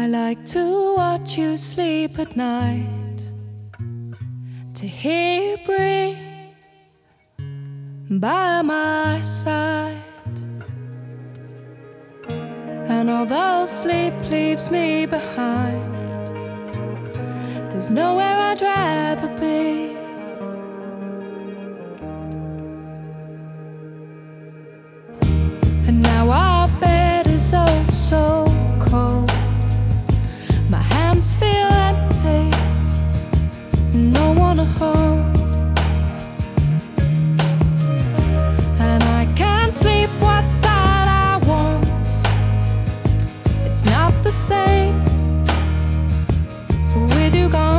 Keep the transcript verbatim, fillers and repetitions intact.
like to watch you sleep at night, to hear you breathe by my side. And although sleep leaves me behind, there's nowhere I'd rather be. And now our bed is oh so cold. My hands feel empty, no one to hold. And I can't sleep what side I want. It's not the same with you gone.